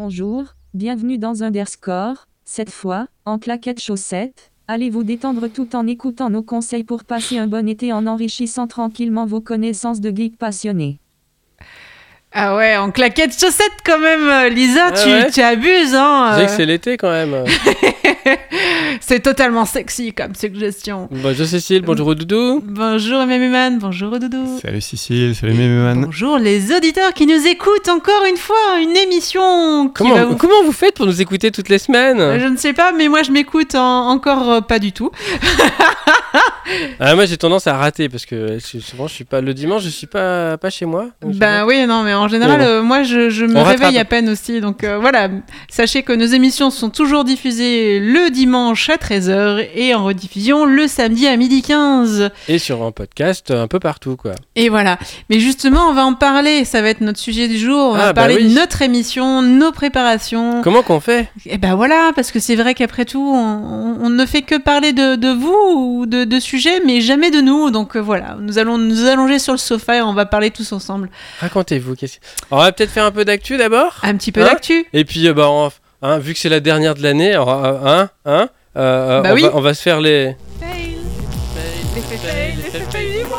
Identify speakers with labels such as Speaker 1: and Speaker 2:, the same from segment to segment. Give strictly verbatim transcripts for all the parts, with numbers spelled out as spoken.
Speaker 1: Bonjour, bienvenue dans Underscore. Cette fois, en claquettes chaussettes, allez vous détendre tout en écoutant nos conseils pour passer un bon été en enrichissant tranquillement vos connaissances de geeks passionnés.
Speaker 2: Ah ouais, en claquettes chaussettes quand même, Lisa, ah tu, ouais. tu abuses, hein.
Speaker 3: Je sais que c'est l'été quand même.
Speaker 2: C'est totalement sexy comme suggestion.
Speaker 3: Bonjour Cécile, bonjour Doudou.
Speaker 2: Bonjour Méméman, bonjour Doudou.
Speaker 4: Salut Cécile, salut Méméman.
Speaker 2: Bonjour les auditeurs qui nous écoutent encore une fois, une émission qui
Speaker 3: comment,
Speaker 2: va vous...
Speaker 3: comment vous faites pour nous écouter toutes les semaines ?
Speaker 2: Je ne sais pas, mais moi je m'écoute en, encore euh, pas du tout.
Speaker 3: Ah, moi j'ai tendance à rater parce que souvent je suis pas le dimanche, je suis pas pas chez moi.
Speaker 2: Bah oui, non, mais en général, oui, bon. euh, moi je, je me On réveille rattrape. à peine aussi, donc euh, voilà. Sachez que nos émissions sont toujours diffusées le dimanche à treize heures et en rediffusion le samedi à midi quinze.
Speaker 3: Et sur un podcast un peu partout, quoi.
Speaker 2: Et voilà. Mais justement, on va en parler. Ça va être notre sujet du jour. On ah, va bah parler oui. de notre émission, nos préparations.
Speaker 3: Comment qu'on fait ?
Speaker 2: Et ben voilà, parce que c'est vrai qu'après tout, on, on, on ne fait que parler de, de vous ou de, de sujets, mais jamais de nous. Donc euh, voilà, nous allons nous allonger sur le sofa et on va parler tous ensemble.
Speaker 3: Racontez-vous. Qu'est-ce... On va peut-être faire un peu d'actu d'abord.
Speaker 2: Un petit peu
Speaker 3: hein
Speaker 2: d'actu.
Speaker 3: Et puis, euh, bah, on, hein, vu que c'est la dernière de l'année, hein, hein, euh,
Speaker 2: bah
Speaker 3: on,
Speaker 2: oui.
Speaker 3: va, on va se faire les...
Speaker 2: Fail. Les faits fail, les faits fail du mois.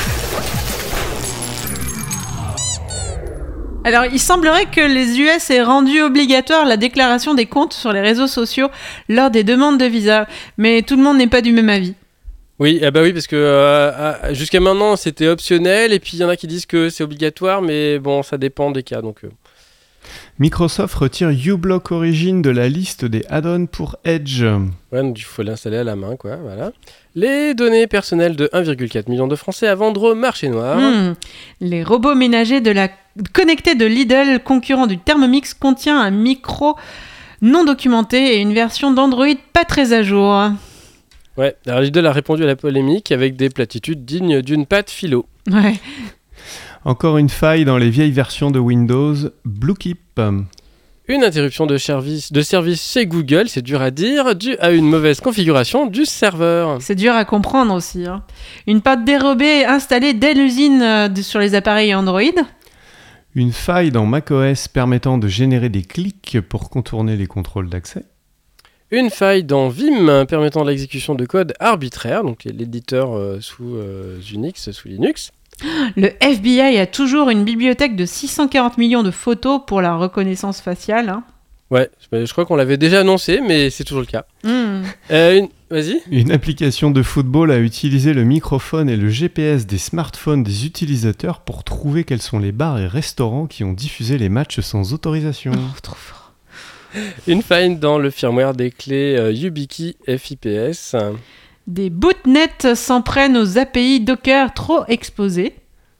Speaker 2: Alors, il semblerait que les U S aient rendu obligatoire la déclaration des comptes sur les réseaux sociaux lors des demandes de visa. Mais tout le monde n'est pas du même avis.
Speaker 3: Oui, ah bah oui, parce que euh, jusqu'à maintenant, c'était optionnel. Et puis, il y en a qui disent que c'est obligatoire. Mais bon, ça dépend des cas, donc... Euh...
Speaker 4: Microsoft retire uBlock Origin de la liste des add-ons pour Edge.
Speaker 3: Ouais, donc il faut l'installer à la main, quoi, voilà. Les données personnelles de un virgule quatre million de Français à vendre au marché noir.
Speaker 2: Mmh. Les robots ménagers de la... connectés de Lidl, concurrent du Thermomix, contient un micro non documenté et une version d'Android pas très à jour.
Speaker 3: Ouais, alors Lidl a répondu à la polémique avec des platitudes dignes d'une pâte philo.
Speaker 2: Ouais.
Speaker 4: Encore une faille dans les vieilles versions de Windows, BlueKeep.
Speaker 3: Une interruption de service, de service chez Google, c'est dur à dire, dû à une mauvaise configuration du serveur.
Speaker 2: C'est dur à comprendre aussi. Hein. Une pâte dérobée installée dès l'usine euh, de, sur les appareils Android.
Speaker 4: Une faille dans macOS permettant de générer des clics pour contourner les contrôles d'accès.
Speaker 3: Une faille dans Vim permettant l'exécution de code arbitraire, donc l'éditeur euh, sous euh, Unix, sous Linux.
Speaker 2: Le F B I a toujours une bibliothèque de six cent quarante millions de photos pour la reconnaissance faciale. Hein.
Speaker 3: Ouais, je crois qu'on l'avait déjà annoncé, mais c'est toujours le cas.
Speaker 2: Mmh.
Speaker 3: Euh, une... Vas-y.
Speaker 4: Une application de football a utilisé le microphone et le G P S des smartphones des utilisateurs pour trouver quels sont les bars et restaurants qui ont diffusé les matchs sans autorisation.
Speaker 2: Oh, trop fort.
Speaker 3: Une faille dans le firmware des clés euh, YubiKey F I P S.
Speaker 2: Des botnets s'en prennent aux A P I Docker trop exposées.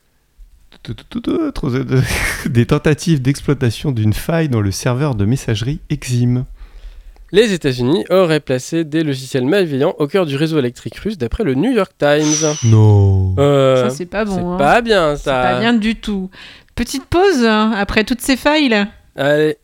Speaker 4: Des tentatives d'exploitation d'une faille dans le serveur de messagerie Exim.
Speaker 3: Les États-Unis auraient placé des logiciels malveillants au cœur du réseau électrique russe d'après le New York Times.
Speaker 4: Non.
Speaker 3: Euh,
Speaker 2: ça, c'est pas bon.
Speaker 3: C'est
Speaker 2: hein.
Speaker 3: pas bien, ça.
Speaker 2: C'est pas bien du tout. Petite pause hein, après toutes ces failles.
Speaker 3: Allez.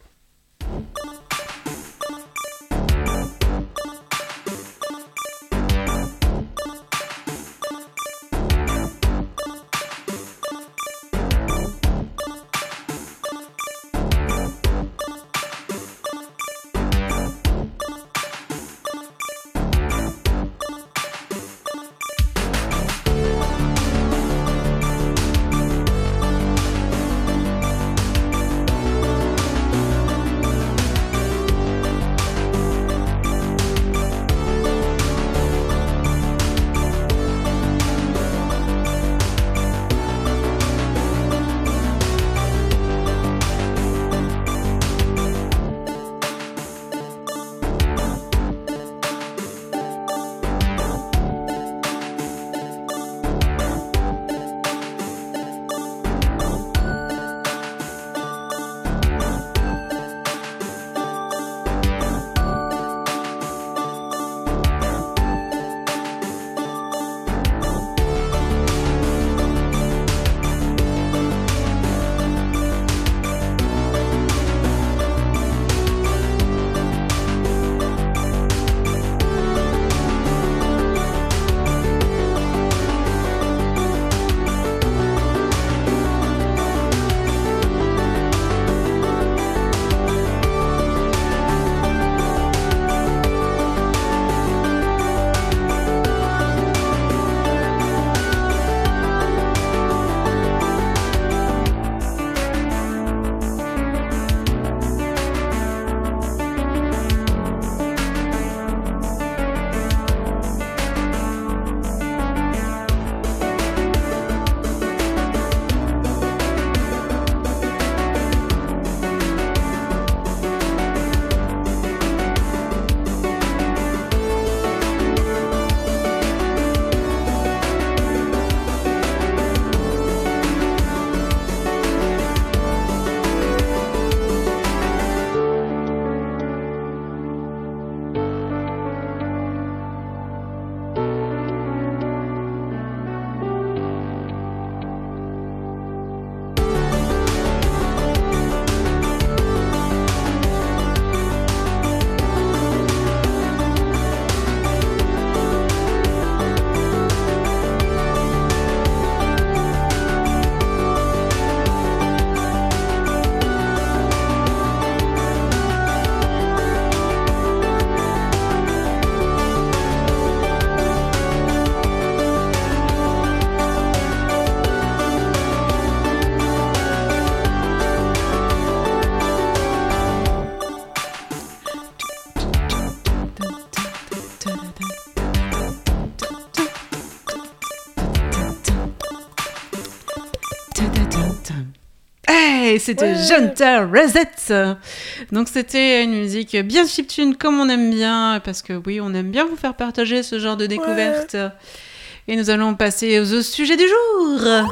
Speaker 2: Et c'était ouais. Junta Reset. Donc c'était une musique bien chiptune comme on aime bien, parce que oui, on aime bien vous faire partager ce genre de découverte. Ouais. Et nous allons passer au sujet du jour.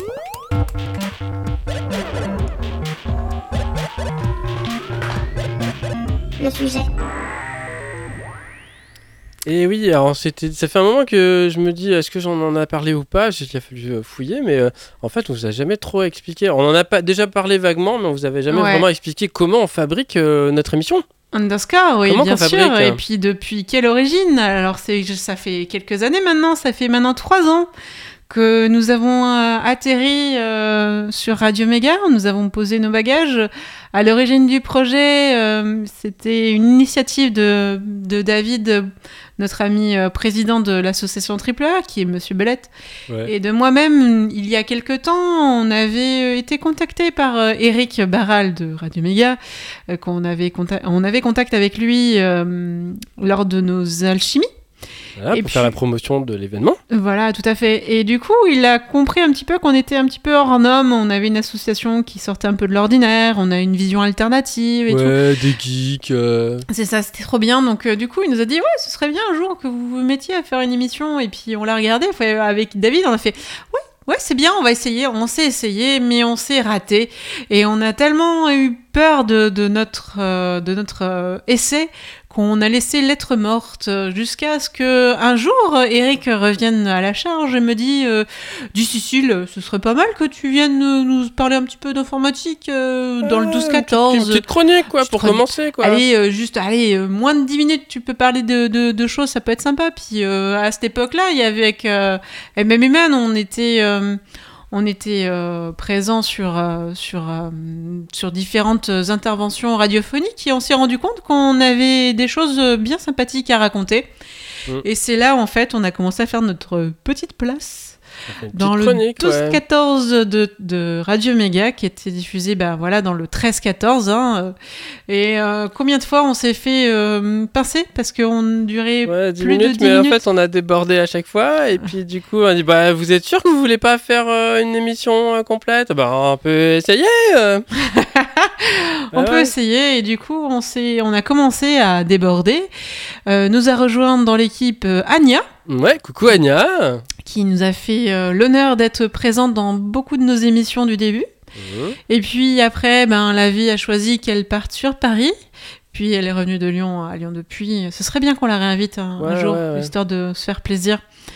Speaker 5: Le sujet.
Speaker 3: Et oui, alors c'était, ça fait un moment que je me dis, est-ce que j'en en ai parlé ou pas ? Il a fallu fouiller, mais euh, en fait, on vous a jamais trop expliqué. On en a pas déjà parlé vaguement, mais on vous avait jamais ouais. vraiment expliqué comment on fabrique euh, notre émission.
Speaker 2: Underscore, oui,
Speaker 3: comment
Speaker 2: bien sûr.
Speaker 3: Fabrique,
Speaker 2: et puis depuis quelle origine ? Alors c'est, ça fait quelques années maintenant, ça fait maintenant trois ans que nous avons euh, atterri euh, sur Radio Méga, nous avons posé nos bagages. À l'origine du projet, euh, c'était une initiative de, de David, notre ami euh, président de l'association Triple A, qui est Monsieur Belette, ouais. et de moi-même. Il y a quelque temps, on avait été contacté par euh, Eric Barral de Radio Méga, euh, qu'on avait, contact- on avait contact avec lui euh, lors de nos alchimies.
Speaker 3: Voilà,
Speaker 2: et
Speaker 3: pour
Speaker 2: puis,
Speaker 3: faire la promotion de l'événement.
Speaker 2: Voilà, tout à fait. Et du coup, il a compris un petit peu qu'on était un petit peu hors norme. On avait une association qui sortait un peu de l'ordinaire. On a une vision alternative et
Speaker 3: ouais,
Speaker 2: tout.
Speaker 3: des geeks. Euh...
Speaker 2: C'est ça, c'était trop bien. Donc, euh, du coup, il nous a dit, ouais, ce serait bien un jour que vous vous mettiez à faire une émission. Et puis, on l'a regardé. Avec David, on a fait, ouais. Ouais, c'est bien, on va essayer. On s'est essayé, mais on s'est raté. Et on a tellement eu peur de, de notre, euh, de notre euh, essai qu'on a laissé lettre morte jusqu'à ce qu'un jour, Eric revienne à la charge et me dit euh, « Dis Cécile, ce serait pas mal que tu viennes nous parler un petit peu d'informatique euh, dans euh, le douze quatorze. »
Speaker 3: Une petite chronique, quoi, pour chronique. commencer, quoi.
Speaker 2: Allez, euh, juste, allez, euh, moins de dix minutes, tu peux parler de, de, de choses, ça peut être sympa. Puis euh, à cette époque-là, il y avait avec euh, M M M, on était... Euh, On était euh, présents sur, euh, sur, euh, sur différentes interventions radiophoniques et on s'est rendu compte qu'on avait des choses bien sympathiques à raconter. Mmh. Et c'est là, en fait, on a commencé à faire notre petite place dans le douze quatorze ouais. de, de Radio Méga qui était diffusé ben, voilà, dans le treize quatorze. Hein. Et euh, combien de fois on s'est fait euh, pincer parce qu'on durait
Speaker 3: ouais,
Speaker 2: plus
Speaker 3: minutes,
Speaker 2: de dix
Speaker 3: mais
Speaker 2: minutes.
Speaker 3: En fait, on a débordé à chaque fois. Et puis, du coup, on a dit bah, vous êtes sûr que vous voulez pas faire euh, une émission euh, complète ? Bah, on peut essayer. Euh.
Speaker 2: on ah peut ouais. essayer. Et du coup, on, s'est, on a commencé à déborder. Euh, nous a rejoint dans l'équipe euh, Anya.
Speaker 3: Ouais, coucou Anya.
Speaker 2: Qui nous a fait euh, l'honneur d'être présente dans beaucoup de nos émissions du début. Mmh. Et puis après, ben, la vie a choisi qu'elle parte sur Paris. Puis elle est revenue de Lyon à Lyon depuis. Ce serait bien qu'on la réinvite un, ouais, un jour, ouais, ouais. histoire de se faire plaisir.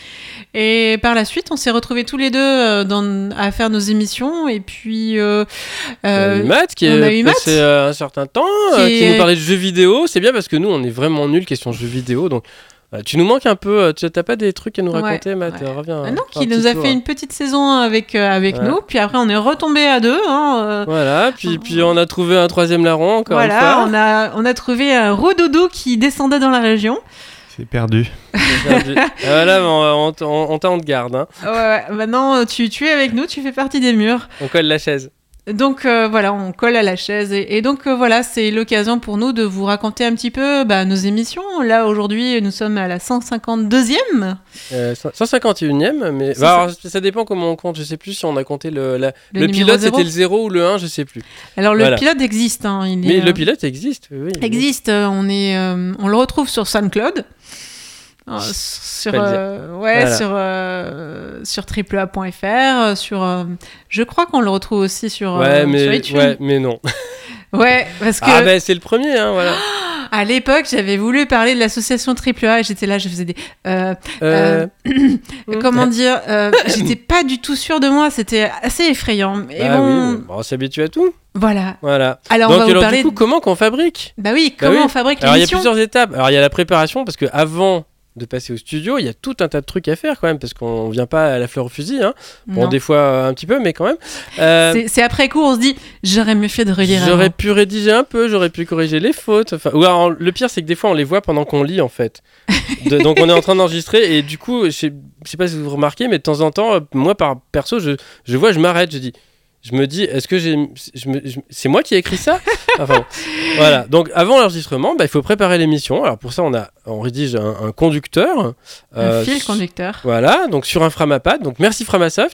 Speaker 2: Et par la suite, on s'est retrouvés tous les deux euh, dans, à faire nos émissions. Et puis... Euh,
Speaker 3: euh, on a eu Matt qui est passé euh, un certain temps, qui, euh, qui est... nous parlait de jeux vidéo. C'est bien parce que nous, on est vraiment nuls question jeux vidéo. Donc... Tu nous manques un peu, tu n'as pas des trucs à nous raconter, ouais, Matt, ouais. Reviens.
Speaker 2: Ah non, qui nous a tour. fait une petite saison avec, euh, avec ouais. nous, puis après on est retombé à deux. Hein, euh...
Speaker 3: Voilà, puis, puis on a trouvé un troisième larron encore
Speaker 2: voilà,
Speaker 3: une fois.
Speaker 2: Voilà, on a, on a trouvé un rodoudou qui descendait dans la région.
Speaker 4: C'est perdu.
Speaker 3: C'est perdu. Voilà, on, on, on, on t'a en garde. Hein.
Speaker 2: Ouais, ouais, maintenant tu, tu es avec nous, tu fais partie des murs.
Speaker 3: On colle la chaise.
Speaker 2: Donc euh, voilà, on colle à la chaise et, et donc euh, voilà, c'est l'occasion pour nous de vous raconter un petit peu bah, nos émissions. Là aujourd'hui, nous sommes à la cent cinquante-deuxième.
Speaker 3: Euh, cent cinquante et unième, mais bah, alors, ça dépend comment on compte. Je sais plus si on a compté le la... le, le pilote zéro. C'était le zéro ou le un, je sais plus.
Speaker 2: Alors le
Speaker 3: voilà.
Speaker 2: pilote existe. Hein, il
Speaker 3: mais
Speaker 2: est,
Speaker 3: le
Speaker 2: euh...
Speaker 3: pilote existe, oui.
Speaker 2: Existe. Euh, on est, euh, on le retrouve sur SoundCloud. Euh, sur euh, ouais voilà. sur euh, sur triple a point f r sur euh, je crois qu'on le retrouve aussi sur
Speaker 3: ouais
Speaker 2: euh,
Speaker 3: mais
Speaker 2: sur iTunes.
Speaker 3: ouais mais non
Speaker 2: ouais parce que
Speaker 3: ah ben c'est le premier hein voilà.
Speaker 2: À l'époque, j'avais voulu parler de l'association Triple A et j'étais là, je faisais des... Euh,
Speaker 3: euh...
Speaker 2: euh, comment dire euh, j'étais pas du tout sûre de moi, c'était assez effrayant. Et
Speaker 3: bah
Speaker 2: bon...
Speaker 3: oui, bon, on s'habitue à tout.
Speaker 2: Voilà.
Speaker 3: Voilà.
Speaker 2: Alors,
Speaker 3: donc,
Speaker 2: on va
Speaker 3: alors
Speaker 2: vous parler...
Speaker 3: du coup, comment qu'on fabrique ?
Speaker 2: Bah oui, comment bah oui. on fabrique l'émission ?
Speaker 3: Alors, il y a plusieurs étapes. Alors, il y a la préparation, parce qu'avant de passer au studio, il y a tout un tas de trucs à faire quand même, parce qu'on vient pas à la fleur au fusil, hein. Bon, non. Des fois euh, un petit peu, mais quand même.
Speaker 2: Euh, c'est, c'est après coup, on se dit, j'aurais mieux fait de relire.
Speaker 3: J'aurais
Speaker 2: avant.
Speaker 3: pu rédiger un peu, j'aurais pu corriger les fautes. Enfin, ou alors, le pire, c'est que des fois, on les voit pendant qu'on lit, en fait. De, donc, on est en train d'enregistrer, et du coup, je sais, je sais pas si vous remarquez, mais de temps en temps, moi, par perso, je, je vois, je m'arrête, je dis... Je me dis, est-ce que j'ai, je me, je, c'est moi qui ai écrit ça ? Enfin, voilà. Donc, avant l'enregistrement, bah, il faut préparer l'émission. Alors, pour ça, on a, on rédige un, un conducteur.
Speaker 2: Un euh, fil conducteur.
Speaker 3: Voilà. Donc, sur un Framapat. Donc, merci Framasoft.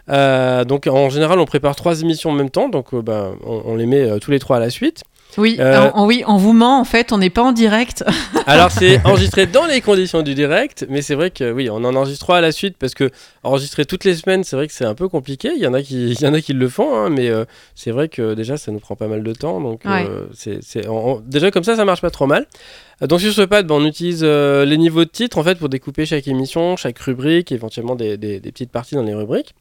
Speaker 3: Euh, donc en général, on prépare trois émissions en même temps, donc euh, bah, on, on les met euh, tous les trois à la suite.
Speaker 2: Oui, euh, en, oui, on vous ment, en fait, on n'est pas en direct.
Speaker 3: Alors, c'est enregistré dans les conditions du direct, mais c'est vrai que oui, on en enregistre trois à la suite parce que enregistrer toutes les semaines, c'est vrai que c'est un peu compliqué. Il y en a qui, il y en a qui le font, hein, mais euh, c'est vrai que déjà, ça nous prend pas mal de temps. Donc,
Speaker 2: ouais.
Speaker 3: euh, c'est, c'est, on, on, déjà, comme ça, ça marche pas trop mal. Donc, sur ce pad, ben, on utilise euh, les niveaux de titres en fait, pour découper chaque émission, chaque rubrique, éventuellement des, des, des petites parties dans les rubriques.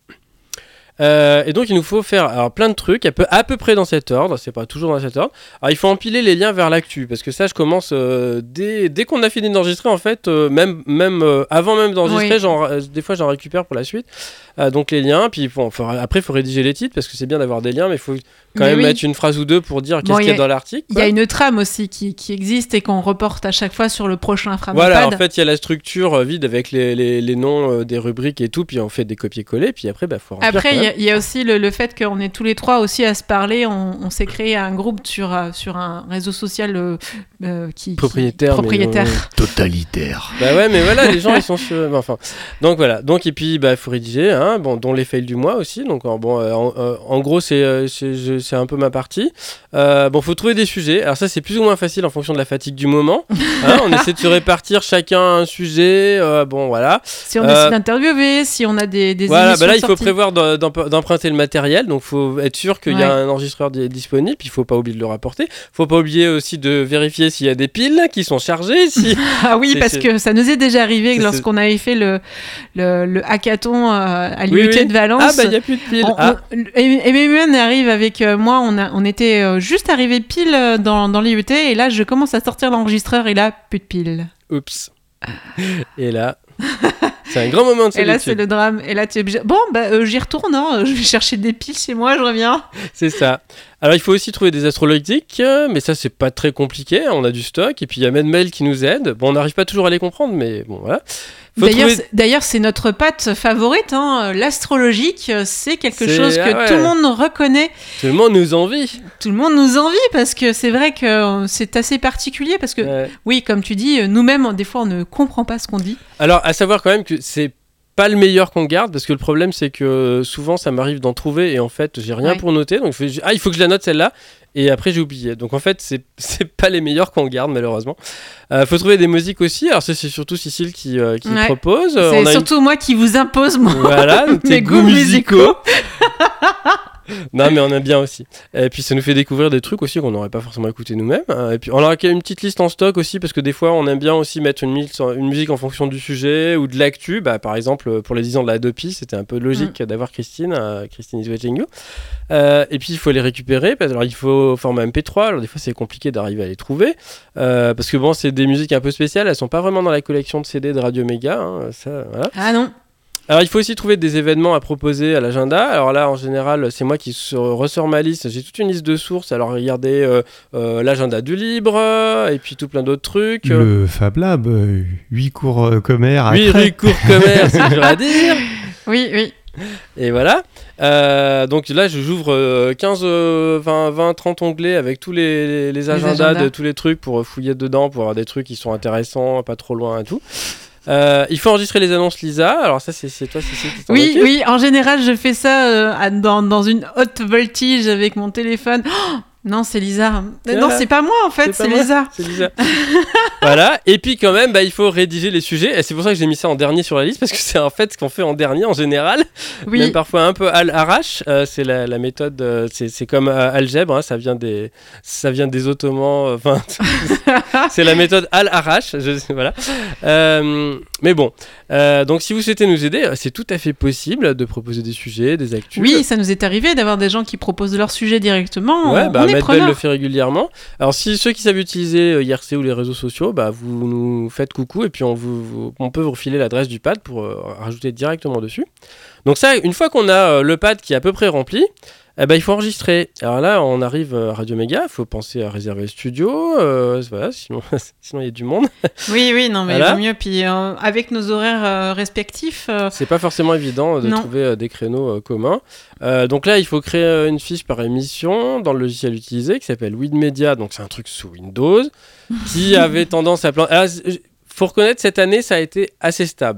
Speaker 3: Euh, et donc il nous faut faire alors, plein de trucs à peu, à peu près dans cet ordre, c'est pas toujours dans cet ordre. Alors il faut empiler les liens vers l'actu parce que ça je commence euh, dès, dès qu'on a fini d'enregistrer en fait, euh, même, même euh, avant même d'enregistrer, oui. j'en, euh, des fois j'en récupère pour la suite. Euh, donc les liens, puis bon, faut, après il faut rédiger les titres parce que c'est bien d'avoir des liens, mais il faut quand mais même oui. mettre une phrase ou deux pour dire qu'est-ce bon, qu'il y a, y a dans l'article.
Speaker 2: Il y a une trame aussi qui, qui existe et qu'on reporte à chaque fois sur le prochain Framapad.
Speaker 3: Voilà, en fait il y a la structure euh, vide avec les, les, les noms euh, des rubriques et tout, puis on fait des copier-coller, puis après il bah, faut remplir.
Speaker 2: Après il y, y a aussi le, le fait qu'on est tous les trois aussi à se parler, on, on s'est créé un groupe sur, euh, sur un réseau social euh, euh, qui,
Speaker 3: propriétaire,
Speaker 2: qui, propriétaire.
Speaker 4: Mais, totalitaire.
Speaker 3: Bah ouais, mais voilà, les gens ils sont sur... Enfin, donc voilà, donc et puis bah faut rédiger, hein, bon, dont les fails du mois aussi. Donc bon, euh, en, euh, en gros c'est, c'est, c'est un peu ma partie. Euh, bon, faut trouver des sujets. Alors ça c'est plus ou moins facile en fonction de la fatigue du moment. Hein, on essaie de se répartir chacun un sujet. Euh, bon voilà.
Speaker 2: Si on euh, décide d'interviewer, si on a des, des
Speaker 3: voilà,
Speaker 2: émissions
Speaker 3: bah là il faut
Speaker 2: sorties.
Speaker 3: prévoir d'emprunter le matériel. Donc faut être sûr qu'il ouais. y a un enregistreur d- disponible. Puis il faut pas oublier de le rapporter. Faut pas oublier aussi de vérifier s'il y a des piles qui sont chargées. Si...
Speaker 2: ah oui,
Speaker 3: c'est,
Speaker 2: parce
Speaker 3: c'est...
Speaker 2: que ça nous est déjà arrivé
Speaker 3: c'est,
Speaker 2: lorsqu'on
Speaker 3: c'est...
Speaker 2: avait fait le le, le hackathon euh, à l'I U T
Speaker 3: oui, oui.
Speaker 2: de Valence.
Speaker 3: Ah bah il y a plus de piles.
Speaker 2: On,
Speaker 3: ah.
Speaker 2: on, et M M U N arrive avec euh, moi, on a on était euh, juste arrivé pile dans dans l'I U T et là je commence à sortir l'enregistreur et là plus de piles.
Speaker 3: Oups. Et là, c'est un grand moment de solitude.
Speaker 2: Et là c'est le drame. Et là tu es obligé. Bon bah euh, j'y retourne, hein. Je vais chercher des piles chez moi, je reviens.
Speaker 3: C'est ça. Alors il faut aussi trouver des astrologiques, mais ça c'est pas très compliqué. On a du stock et puis il y a MedMail qui nous aide. Bon, on n'arrive pas toujours à les comprendre, mais bon voilà.
Speaker 2: D'ailleurs, trouver... c'est, d'ailleurs, c'est notre patte favorite, hein. L'astrologique, c'est quelque c'est... chose que ah ouais. tout le monde reconnaît.
Speaker 3: Tout le monde nous envie.
Speaker 2: Tout le monde nous envie parce que c'est vrai que c'est assez particulier parce que, ouais. oui, comme tu dis, nous-mêmes, des fois, on ne comprend pas ce qu'on dit.
Speaker 3: Alors, à savoir quand même que c'est pas le meilleur qu'on garde parce que le problème c'est que souvent ça m'arrive d'en trouver et en fait j'ai rien ouais. pour noter donc je fais, ah il faut que je la note celle-là et après j'ai oublié donc en fait c'est c'est pas les meilleurs qu'on garde malheureusement. Euh, faut trouver des musiques aussi, alors ça c'est surtout Cécile qui euh, qui ouais. propose.
Speaker 2: C'est on surtout une... moi qui vous impose moi
Speaker 3: voilà mes goûts musicaux. Non mais on aime bien aussi et puis ça nous fait découvrir des trucs aussi qu'on n'aurait pas forcément écouté nous-mêmes et puis on aura une petite liste en stock aussi parce que des fois on aime bien aussi mettre une, une musique en fonction du sujet ou de l'actu, bah, par exemple pour les dix ans de la Adopi c'était un peu logique mmh. d'avoir Christine euh, Christine is watching you euh, et puis il faut les récupérer parce, alors il faut format M P trois, alors des fois c'est compliqué d'arriver à les trouver euh, parce que bon c'est des musiques un peu spéciales, elles sont pas vraiment dans la collection de C D de Radio Méga hein, ça, voilà.
Speaker 2: Ah non.
Speaker 3: Alors il faut aussi trouver des événements à proposer à l'agenda. Alors là en général c'est moi qui ressors ma liste. J'ai toute une liste de sources. Alors regardez euh, euh, l'agenda du libre et puis tout plein d'autres trucs.
Speaker 4: Le Fab Lab, huit cours euh, commerce.
Speaker 3: huit cours commerce, c'est dur à dire.
Speaker 2: Oui, oui.
Speaker 3: Et voilà. Euh, donc là j'ouvre euh, quinze, vingt, vingt, trente onglets avec tous les, les, les, agendas les agendas de tous les trucs pour fouiller dedans, pour avoir des trucs qui sont intéressants, pas trop loin et tout. Euh, il faut enregistrer les annonces Lisa. Alors ça c'est, c'est toi Cécile qui t'en
Speaker 2: Oui,
Speaker 3: occupe.
Speaker 2: oui, en général je fais ça euh, dans, dans une haute voltige avec mon téléphone. Oh non, c'est Lisa. Voilà. Non, c'est pas moi en fait, c'est, c'est Lisa.
Speaker 3: C'est Lisa. Voilà. Et puis quand même, bah, il faut rédiger les sujets. Et c'est pour ça que j'ai mis ça en dernier sur la liste parce que c'est en fait ce qu'on fait en dernier en général. Oui. Même parfois un peu à l'arrache. Euh, c'est la, la méthode. Euh, c'est, c'est comme euh, algèbre. Hein, ça vient des, ça vient des Ottomans. Enfin, euh, c'est la méthode à l'arrache. Je, voilà. Euh, mais bon. Euh, donc si vous souhaitez nous aider, c'est tout à fait possible de proposer des sujets, des actus.
Speaker 2: Oui, ça nous est arrivé d'avoir des gens qui proposent leurs sujets directement.
Speaker 3: Ouais,
Speaker 2: on,
Speaker 3: bah,
Speaker 2: on
Speaker 3: MedBelle le fait régulièrement. Alors si ceux qui savent utiliser euh, I R C ou les réseaux sociaux, bah, vous nous faites coucou et puis on, vous, vous, on peut vous refiler l'adresse du pad pour euh, rajouter directement dessus. Donc ça, une fois qu'on a euh, le pad qui est à peu près rempli, eh ben, il faut enregistrer. Alors là, on arrive à Radio Méga, il faut penser à réserver le studio, euh, voilà, sinon sinon il y a du monde.
Speaker 2: Oui, oui, non, mais voilà. Il vaut mieux. Puis euh, avec nos horaires euh, respectifs... Euh...
Speaker 3: C'est pas forcément évident de non. trouver euh, des créneaux euh, communs. Euh, donc là, il faut créer euh, une fiche par émission dans le logiciel utilisé qui s'appelle Widmedia, donc c'est un truc sous Windows, qui avait tendance à... Plan... Alors, faut reconnaître, cette année, ça a été assez stable.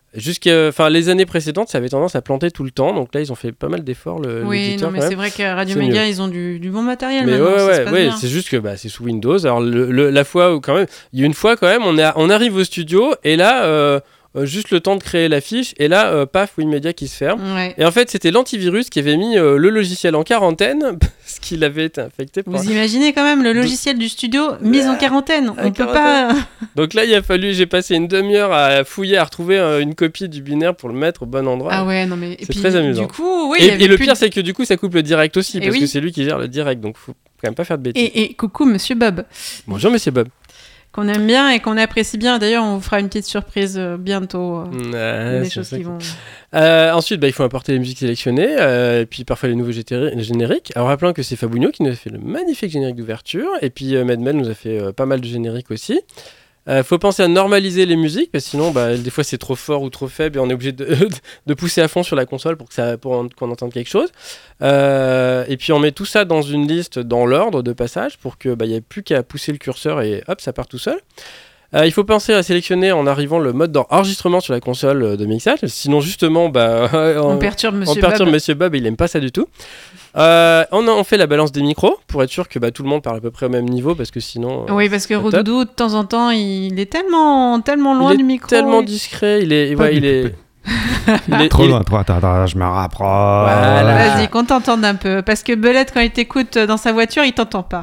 Speaker 3: Jusqu'à, enfin, les années précédentes, ça avait tendance à planter tout le temps. Donc là, ils ont fait pas mal d'efforts. Le,
Speaker 2: oui, non, mais c'est vrai qu'à Radio
Speaker 3: c'est
Speaker 2: Méga,
Speaker 3: mieux.
Speaker 2: ils ont du, du bon matériel.
Speaker 3: Mais
Speaker 2: maintenant,
Speaker 3: ouais,
Speaker 2: ça
Speaker 3: ouais,
Speaker 2: se passe
Speaker 3: ouais.
Speaker 2: bien.
Speaker 3: C'est juste que bah, c'est sous Windows. Alors le, le, la fois où quand même, il y a une fois quand même, on, est, on arrive au studio et là. Euh, Euh, juste le temps de créer la fiche et là euh, paf WinMedia qui se ferme
Speaker 2: Ouais.
Speaker 3: et en fait c'était l'antivirus qui avait mis euh, le logiciel en quarantaine parce qu'il avait été infecté par...
Speaker 2: Vous imaginez quand même le logiciel du studio mis en quarantaine. On peut pas.
Speaker 3: Donc là il a fallu, j'ai passé une demi-heure à fouiller, à retrouver euh, une copie du binaire pour le mettre au bon endroit.
Speaker 2: Ah ouais, non mais
Speaker 3: c'est très amusant.
Speaker 2: Du coup, oui.
Speaker 3: Et,
Speaker 2: il y avait
Speaker 3: et le
Speaker 2: plus
Speaker 3: pire
Speaker 2: de...
Speaker 3: c'est que du coup ça coupe le direct aussi
Speaker 2: et
Speaker 3: parce
Speaker 2: oui.
Speaker 3: que c'est lui qui gère le direct, donc faut quand même pas faire de bêtises.
Speaker 2: Et, et coucou Monsieur Bob.
Speaker 3: Bonjour Monsieur Bob.
Speaker 2: Qu'on aime bien et qu'on apprécie bien. D'ailleurs, on vous fera une petite surprise euh, bientôt. Euh,
Speaker 3: Ouais,
Speaker 2: des choses qui vont.
Speaker 3: Euh, ensuite, bah, il faut importer les musiques sélectionnées, euh, et puis parfois les nouveaux gétéri- génériques. Alors, rappelons que c'est Fabugno qui nous a fait le magnifique générique d'ouverture, et puis euh, Medmel nous a fait euh, pas mal de génériques aussi. Il euh, faut penser à normaliser les musiques, parce que sinon, bah, des fois, c'est trop fort ou trop faible, et on est obligé de, de pousser à fond sur la console pour, que ça, pour en, qu'on entende quelque chose. Euh, et puis, on met tout ça dans une liste, dans l'ordre de passage, pour qu'il bah, n'y ait plus qu'à pousser le curseur, et hop, ça part tout seul. Euh, il faut penser à sélectionner en arrivant le mode d'enregistrement sur la console de mixage, sinon justement bah,
Speaker 2: on, on perturbe Monsieur
Speaker 3: on perturbe
Speaker 2: Bob.
Speaker 3: Monsieur Bob et il aime pas ça du tout. Euh, on, a, on fait la balance des micros pour être sûr que bah, tout le monde parle à peu près au même niveau parce que sinon.
Speaker 2: Oui, parce que
Speaker 3: c'est
Speaker 2: Roudoudou de temps en temps il est tellement, tellement loin
Speaker 3: il
Speaker 2: du
Speaker 3: est
Speaker 2: micro.
Speaker 3: tellement
Speaker 2: et...
Speaker 3: discret, il est,
Speaker 4: Pas
Speaker 3: ouais,
Speaker 4: du
Speaker 3: il est, il est
Speaker 4: Trop
Speaker 3: il-
Speaker 4: loin, trop attends, attends, je me rapproche.
Speaker 3: Voilà.
Speaker 2: Vas-y, qu'on t'entende un peu. Parce que Belette, quand il t'écoute dans sa voiture, il t'entend pas.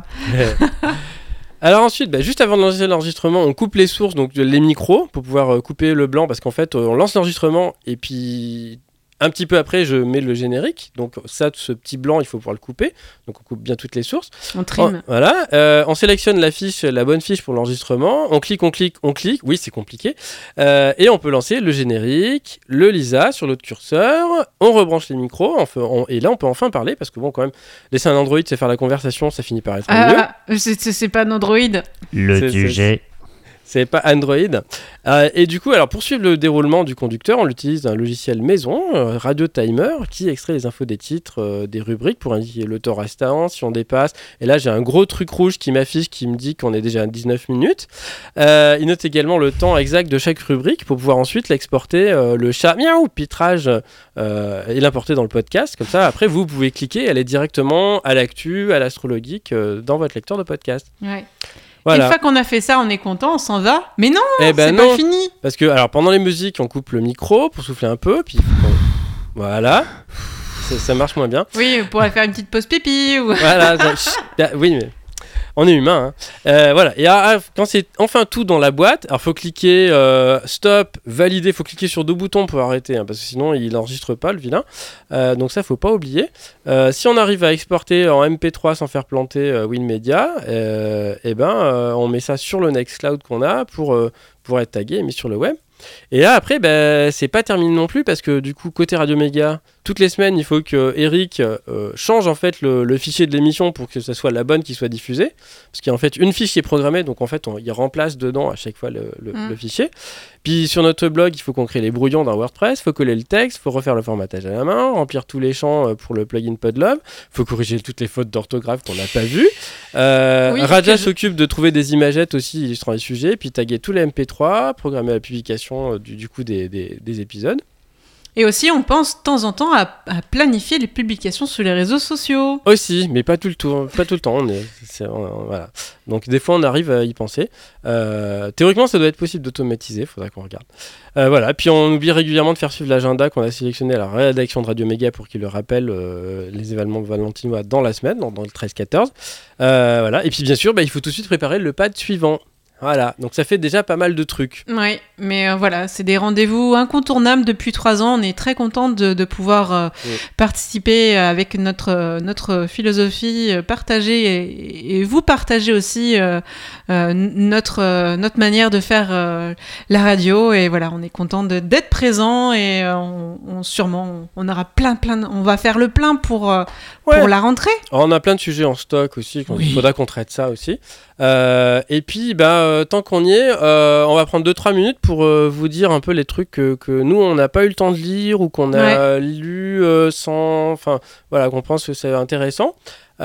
Speaker 3: Alors ensuite, bah, juste avant de lancer l'enregistrement, on coupe les sources, donc les micros, pour pouvoir euh, couper le blanc, parce qu'en fait, euh, on lance l'enregistrement, et puis un petit peu après, je mets le générique. Donc ça, ce petit blanc, il faut pouvoir le couper. Donc on coupe bien toutes les sources.
Speaker 2: On trim.
Speaker 3: On, voilà. Euh, on sélectionne la fiche, la bonne fiche pour l'enregistrement. On clique, on clique, on clique. Oui, c'est compliqué. Euh, et on peut lancer le générique, le Lisa sur l'autre curseur. On rebranche les micros. On fait, on, et là, on peut enfin parler, parce que bon, quand même, laisser un Android, c'est faire la conversation, ça finit par être mieux.
Speaker 2: Ah, c'est, c'est, c'est pas un Android.
Speaker 4: Le
Speaker 3: C'est-
Speaker 4: sujet.
Speaker 3: C'est pas Android. Euh, et du coup, alors pour suivre le déroulement du conducteur, on utilise un logiciel maison, euh, Radio Timer, qui extrait les infos des titres, euh, des rubriques pour indiquer le temps restant, si on dépasse. Et là, j'ai un gros truc rouge qui m'affiche, qui me dit qu'on est déjà à dix-neuf minutes. Euh, il note également le temps exact de chaque rubrique pour pouvoir ensuite l'exporter, euh, le chat miaou pitrage, euh, et l'importer dans le podcast. Comme ça, après, vous pouvez cliquer, aller directement à l'actu, à l'astrologique, euh, dans votre lecteur de podcast.
Speaker 2: Ouais.
Speaker 3: Voilà.
Speaker 2: Une fois qu'on a fait ça, on est content, on s'en va. Mais non,
Speaker 3: Eh ben
Speaker 2: c'est
Speaker 3: non.
Speaker 2: pas fini.
Speaker 3: Parce que, alors, pendant les musiques, on coupe le micro pour souffler un peu, puis on- voilà, ça, ça marche moins bien.
Speaker 2: Oui, on pourrait faire une petite pause pipi. Ou...
Speaker 3: Voilà, ça- chut, ah, oui, mais on est humain. Hein. Euh, voilà, et ah, quand c'est enfin tout dans la boîte, alors faut cliquer euh, stop, valider, faut cliquer sur deux boutons pour arrêter, hein, parce que sinon il n'enregistre pas le vilain. Euh, donc ça, faut pas oublier. Euh, si on arrive à exporter en M P trois sans faire planter euh, WinMedia, euh, et ben euh, on met ça sur le Nextcloud qu'on a pour, euh, pour être tagué et mis sur le web. Et là après ben, c'est pas terminé non plus parce que du coup côté Radio Méga toutes les semaines il faut que Eric euh, change en fait le, le fichier de l'émission pour que ce soit la bonne qui soit diffusée parce qu'il y a en fait une fiche qui est programmée donc en fait on, il remplace dedans à chaque fois le, le, mmh. le fichier. Puis sur notre blog il faut qu'on crée les brouillons dans WordPress, il faut coller le texte, il faut refaire le formatage à la main, remplir tous les champs pour le plugin Podlove, il faut corriger toutes les fautes d'orthographe qu'on n'a pas vues. Euh, oui, Raja s'occupe je... de trouver des imagettes aussi illustrant les sujets, puis taguer tous les M P trois, programmer la publication Du, du coup des, des, des épisodes.
Speaker 2: Et aussi, on pense de temps en temps à, à planifier les publications sur les réseaux sociaux.
Speaker 3: Aussi, mais pas tout le, tour, pas tout le temps. On est, c'est, on, voilà. Donc des fois, on arrive à y penser. Euh, théoriquement, ça doit être possible d'automatiser. Il faudra qu'on regarde. Euh, voilà. Puis on oublie régulièrement de faire suivre l'agenda qu'on a sélectionné à la rédaction de Radio Méga pour qu'il le rappelle euh, les événements valentinois dans la semaine, dans, dans le treize quatorze. Euh, voilà. Et puis bien sûr, bah, il faut tout de suite préparer le pad suivant. Voilà, donc ça fait déjà pas mal de trucs.
Speaker 2: Oui, mais euh, voilà, c'est des rendez-vous incontournables depuis trois ans. On est très content de, de pouvoir euh, oui. participer avec notre, euh, notre philosophie, euh, partager et, et vous partager aussi euh, euh, notre, euh, notre manière de faire euh, la radio. Et voilà, on est content de, d'être présent et euh, on, on, sûrement on aura plein, plein, on va faire le plein pour, euh, ouais. pour la rentrée.
Speaker 3: Alors, on a plein de sujets en stock aussi, il oui. faudra qu'on traite ça aussi. Euh, et puis, bah, euh, tant qu'on y est, euh, on va prendre deux trois minutes pour euh, vous dire un peu les trucs que, que nous, on n'a pas eu le temps de lire ou qu'on a ouais. lu euh, sans... Enfin, voilà, qu'on pense que c'est intéressant.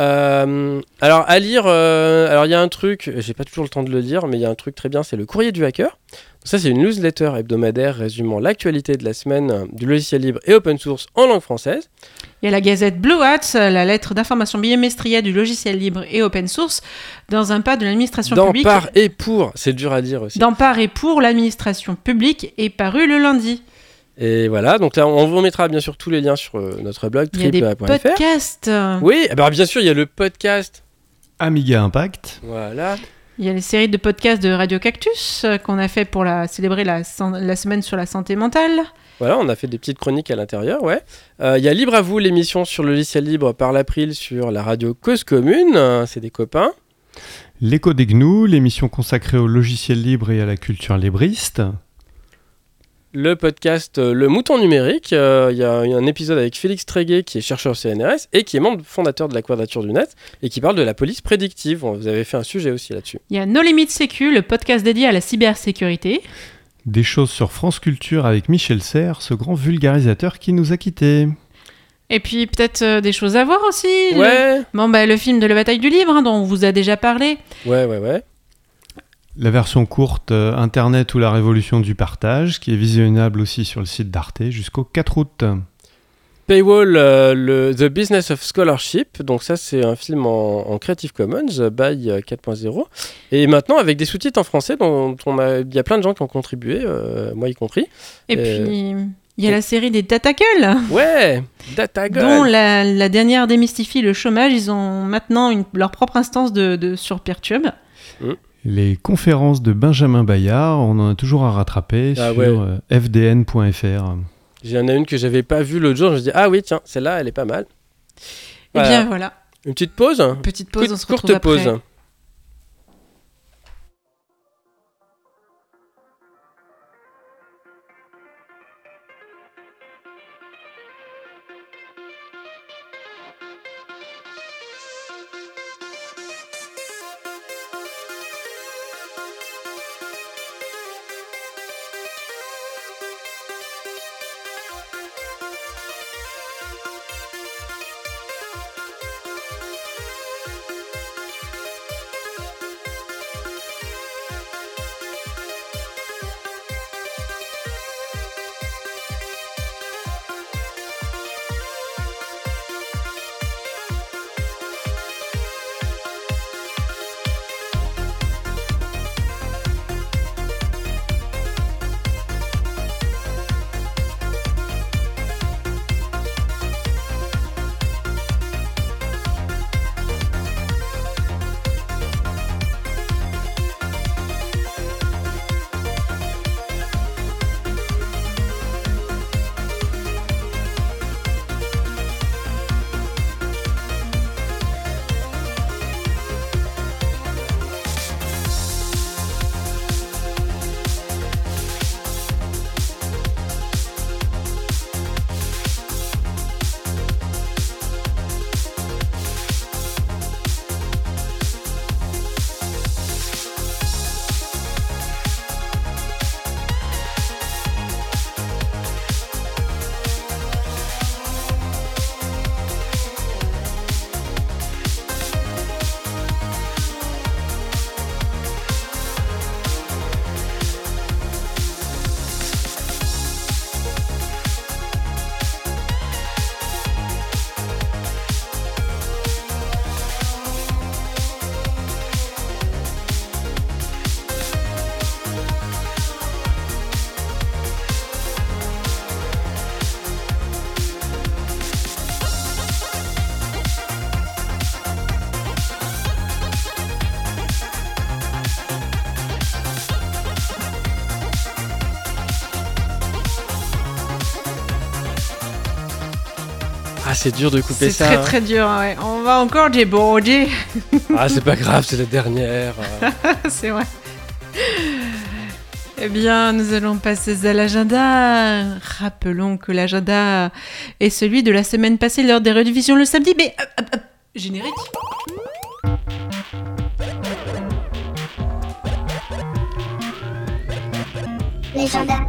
Speaker 3: Euh, alors, à lire, euh, alors il y a un truc, j'ai pas toujours le temps de le lire, mais il y a un truc très bien, c'est le courrier du hacker. Ça, c'est une newsletter hebdomadaire résumant l'actualité de la semaine du logiciel libre et open source en langue française.
Speaker 2: Il y a la gazette Blue Hat, la lettre d'information bimestrielle du logiciel libre et open source dans un pas de l'administration
Speaker 3: dans
Speaker 2: publique.
Speaker 3: Dans, par et pour, c'est dur à dire aussi.
Speaker 2: Dans par et pour l'administration publique est paru le lundi.
Speaker 3: Et voilà, donc là, on vous remettra bien sûr tous les liens sur euh, notre blog
Speaker 2: triple a point f r. Il y a des podcasts.
Speaker 3: Oui, bah, bien sûr, il y a le podcast
Speaker 4: Amiga Impact.
Speaker 3: Voilà.
Speaker 2: Il y a les séries de podcasts de Radio Cactus euh, qu'on a fait pour la, célébrer la, la semaine sur la santé mentale.
Speaker 3: Voilà, on a fait des petites chroniques à l'intérieur, ouais. Euh, il y a Libre à vous, l'émission sur le logiciel libre par l'April sur la radio Cause Commune, euh, c'est des copains.
Speaker 4: L'écho des gnous, l'émission consacrée au logiciel libre et à la culture libriste.
Speaker 3: Le podcast euh, Le Mouton Numérique, euh, il y a un épisode avec Félix Tréguet qui est chercheur C N R S et qui est membre fondateur de la Quadrature du Net et qui parle de la police prédictive. Vous avez fait un sujet aussi là-dessus.
Speaker 2: Il y a No Limit Sécu, le podcast dédié à la cybersécurité.
Speaker 4: Des choses sur France Culture avec Michel Serres, ce grand vulgarisateur qui nous a quittés.
Speaker 2: Et puis peut-être euh, des choses à voir aussi.
Speaker 3: Ouais.
Speaker 2: Le... Bon, bah, le film de la bataille du livre hein, dont on vous a déjà parlé.
Speaker 3: Ouais, ouais, ouais.
Speaker 4: La version courte euh, Internet ou la révolution du partage, qui est visionnable aussi sur le site d'Arte jusqu'au quatre août.
Speaker 3: Paywall, euh, le The Business of Scholarship, donc ça c'est un film en, en Creative Commons by quatre point zéro, et maintenant avec des sous-titres en français, dont on a, il y a plein de gens qui ont contribué, euh, moi y compris.
Speaker 2: Et, et puis il y a la série des Datagull.
Speaker 3: Ouais, Datagull.
Speaker 2: Dont la, la dernière démystifie le chômage, ils ont maintenant une, leur propre instance de, de, sur Peertube.
Speaker 3: Mmh.
Speaker 4: Les conférences de Benjamin Bayard, on en a toujours à rattraper ah, sur ouais. euh, f d n point f r.
Speaker 3: Il y en a une que j'avais pas vue l'autre jour, je me dis ah oui tiens, celle-là elle est pas mal.
Speaker 2: Voilà. Eh bien voilà.
Speaker 3: Une petite pause.
Speaker 2: Une petite pause, Coup, on se retrouve
Speaker 3: courte pause.
Speaker 2: Après.
Speaker 3: Ah, c'est dur de couper
Speaker 2: c'est
Speaker 3: ça.
Speaker 2: C'est très
Speaker 3: hein.
Speaker 2: très dur, ouais. On va encore déborder.
Speaker 3: Ah, c'est pas grave, c'est la dernière.
Speaker 2: C'est vrai. Eh bien, nous allons passer à l'agenda. Rappelons que l'agenda est celui de la semaine passée lors des rediffusions le samedi. Mais hop, hop, hop, générique.
Speaker 5: L'agenda.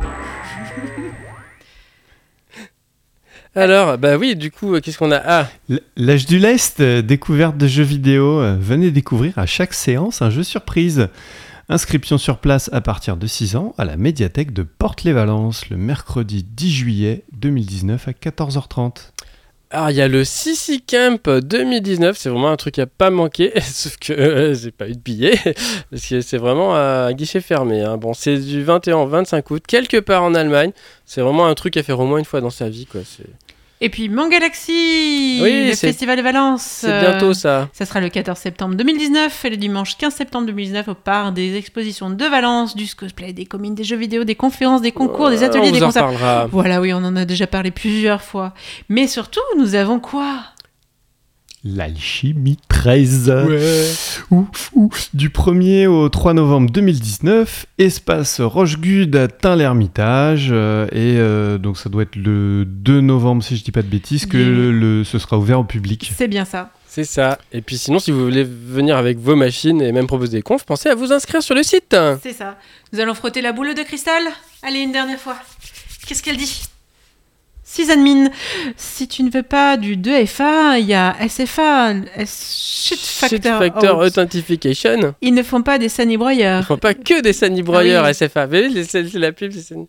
Speaker 3: Alors, bah oui, du coup, qu'est-ce qu'on a ? Ah,
Speaker 4: L'âge du lest, découverte de jeux vidéo. Venez découvrir à chaque séance un jeu surprise. Inscription sur place à partir de six ans à la médiathèque de Porte-les-Valences le mercredi dix juillet deux mille dix-neuf à quatorze heures trente.
Speaker 3: Alors, il y a le Sissi Camp deux mille dix-neuf, c'est vraiment un truc à pas manquer, sauf que euh, j'ai pas eu de billet, parce que c'est vraiment un guichet fermé. Hein. Bon, c'est du vingt et un au vingt-cinq août, quelque part en Allemagne. C'est vraiment un truc à faire au moins une fois dans sa vie, quoi. C'est...
Speaker 2: Et puis Mangalaxy,
Speaker 3: oui,
Speaker 2: le
Speaker 3: c'est...
Speaker 2: festival de Valence.
Speaker 3: C'est bientôt ça.
Speaker 2: Euh, ça sera le quatorze septembre deux mille dix-neuf et le dimanche quinze septembre deux mille dix-neuf au parc des expositions de Valence, du cosplay, des communes, des jeux vidéo, des conférences, des concours, des ateliers,
Speaker 3: on
Speaker 2: des
Speaker 3: vous en
Speaker 2: concerts.
Speaker 3: reparlera.
Speaker 2: Voilà, oui, on en a déjà parlé plusieurs fois. Mais surtout, nous avons quoi ?
Speaker 4: L'Alchimie treize.
Speaker 3: Ouais.
Speaker 4: Ouh, ouh. Du premier au trois novembre deux mille dix-neuf, Espace Rochegude à Tain-l'Hermitage. Euh, et euh, donc ça doit être le deux novembre, si je dis pas de bêtises, que le, le, ce sera ouvert au public.
Speaker 2: C'est bien ça.
Speaker 3: C'est ça. Et puis sinon, si vous voulez venir avec vos machines et même proposer des confs, pensez à vous inscrire sur le site.
Speaker 2: C'est ça. Nous allons frotter la boule de cristal. Allez, une dernière fois. Qu'est-ce qu'elle dit ? Sysadmin, si tu ne veux pas du deux F A, il y a S F A, Shit Factor,
Speaker 3: Shit Factor Authentication.
Speaker 2: Ils ne font pas des sanibroyeurs.
Speaker 3: Ils font pas que des sanibroyeurs, ah oui. S F A. Vous voyez, c'est, c'est la pub, c'est sani...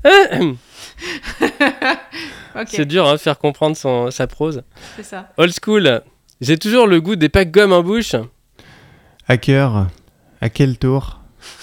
Speaker 3: okay. C'est dur hein, de faire comprendre son, sa prose.
Speaker 2: C'est ça.
Speaker 3: Old school. J'ai toujours le goût des packs gomme en bouche.
Speaker 4: Hacker, à quel tour ?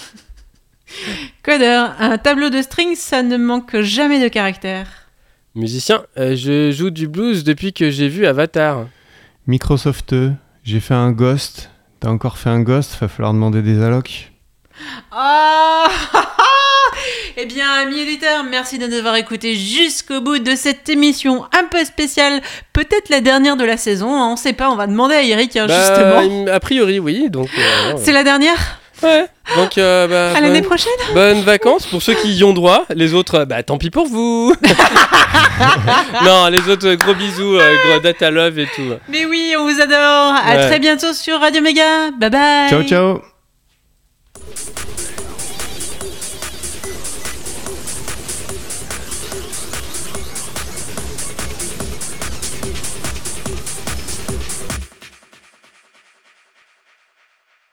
Speaker 2: Codeur, un tableau de string, ça ne manque jamais de caractère.
Speaker 3: Musicien, euh, je joue du blues depuis que j'ai vu Avatar.
Speaker 4: Microsoft, j'ai fait un ghost. T'as encore fait un ghost, va falloir demander des allocs.
Speaker 2: Oh Eh bien, amis éditeurs, merci de nous avoir écoutés jusqu'au bout de cette émission un peu spéciale, peut-être la dernière de la saison, hein, on sait pas, on va demander à Eric, hein,
Speaker 3: bah,
Speaker 2: justement.
Speaker 3: A priori, oui. Donc, euh,
Speaker 2: c'est la dernière ?
Speaker 3: Ouais, donc euh, bah,
Speaker 2: à l'année
Speaker 3: bonne,
Speaker 2: prochaine.
Speaker 3: Bonnes vacances pour ceux qui y ont droit. Les autres, bah tant pis pour vous. Non, les autres, gros bisous, euh, gros data love et tout.
Speaker 2: Mais oui, on vous adore. À
Speaker 3: ouais.
Speaker 2: très bientôt sur Radio Méga. Bye bye.
Speaker 4: Ciao, ciao.